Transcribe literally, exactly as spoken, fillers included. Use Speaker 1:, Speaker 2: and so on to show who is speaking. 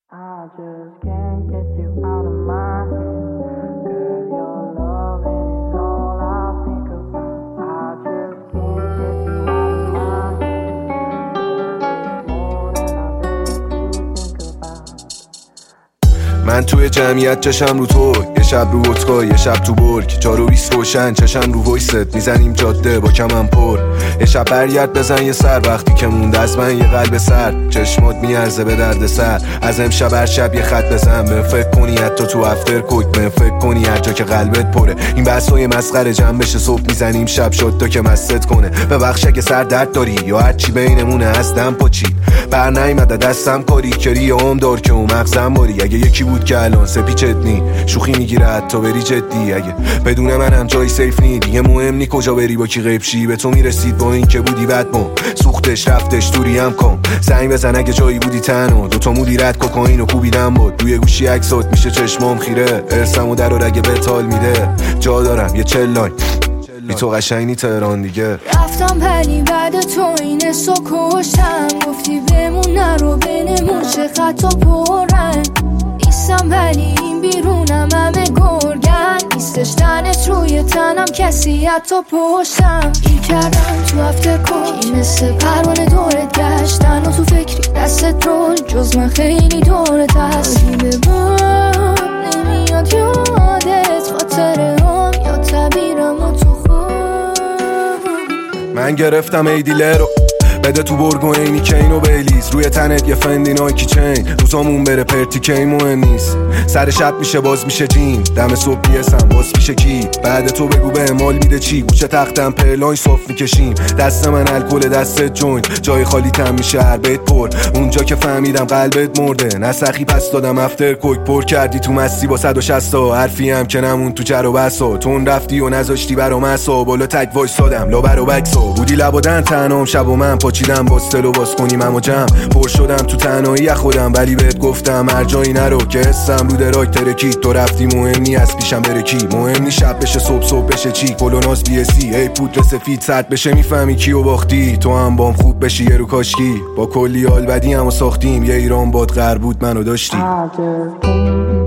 Speaker 1: I just can't get you out of my head. Girl, your loving is all I think about. I just can't get you out of my head. Girl, it's more than I dare to think about.
Speaker 2: من توی جمعیت چشم رو تو، یه شب رو اتکا یه شب تو برگ، چارو بیست روشن چشم رو ویست، میزنیم جاده با کمم پر. یه شب برگرد بزن یه سر، وقتی که مونده از من یه قلب سر، چشمات میارزه به درد سر. از امشب هر شب یه خط بزن، به فکر کنی حتی تو افتر کوک، به فکر کنی هر جا که قلبت پره. این بحثای مسخره جمع بشه صبح میزنیم شب شد تا که مست کنه. ببخش اگه سر درد داری یا هر چی بینمونه از دم پاچید، بر نیامده دستم کاری کری عمر دار که اون مغزم باری. اگه یکی بود که الان سپیچت نی شوخی میگیره حتی بری جدی، اگه بدون منم جای سیف نی دیگه مهم نی کجا بری با کی غیب شی. به تو میرسید با این که بودی بد بم، سوختش رفتش دوری هم کن. زنگ بزن اگه جایی بودی تنها، دوتا مودی رد کوکائین و کوبیدم بود روی گوشی عکسات میشه چشمام خیره. ارسم و در و رگه بتال میده، جا دارم یه چلاین بی تو قشنگی تهران دیگه.
Speaker 3: رفتم ولی بعد تو این حسو کشتم، گفتی بمون نرو بینمون چه خطا پرن. نیستم ولی این بیرونم همه گرگن، نیستش تنت روی تنم کسی حتی پشتم. گیر کردم تو هفته کن مثل پروانه دورت گشتن و تو فکری دستت رول جز من خیلی دورت هست. به باب نمیاد یادت خاطره هم یا تبیرم و تو خود.
Speaker 2: من گرفتم ای دیلر رو بده تو برگو اینی کین و بیلیز، روی تنت یه فندی نایکی چین، روزامون بره پرتی کی مهم نیست. سر شب میشه باز میشه جیم، دم صبح بیسم باز میشه کی. بعد تو بگو به امال میده چی، گوشه تختم پرلاین صاف میکشیم، دست من الکل دستت جوینت، جای خالی تم میشه هر بیت پر. اونجا که فهمیدم قلبت مرده نسخی پس دادم افتر کوک، پر کردی تو مستی با صد و شصت تا حرفی هم که نمون تو جر و بسا. تون رفتی و نذاشتی برام عصا، بالا تک وایسادم لا برو بکسا. بودی لبادن تنام شب و من پاچیدم باستلو باز کنیم اما جمع پر شدم تو تنهایی خودم، ولی بهت گفتم هر جایی نرو که حسم رو دراک ترکی. تو رفتی مهم نی از پیشم بره کی، مهم نی شب بشه صبح صبح بشه چی. کلوناز بی اسی ای پودر سفید سرد بشه میفهمی کیو باختی. تو هم بام خوب بشی یه رو کاشکی، با کلی حال بدی همو ساختیم. یه ایران باد غر بود منو داشتی.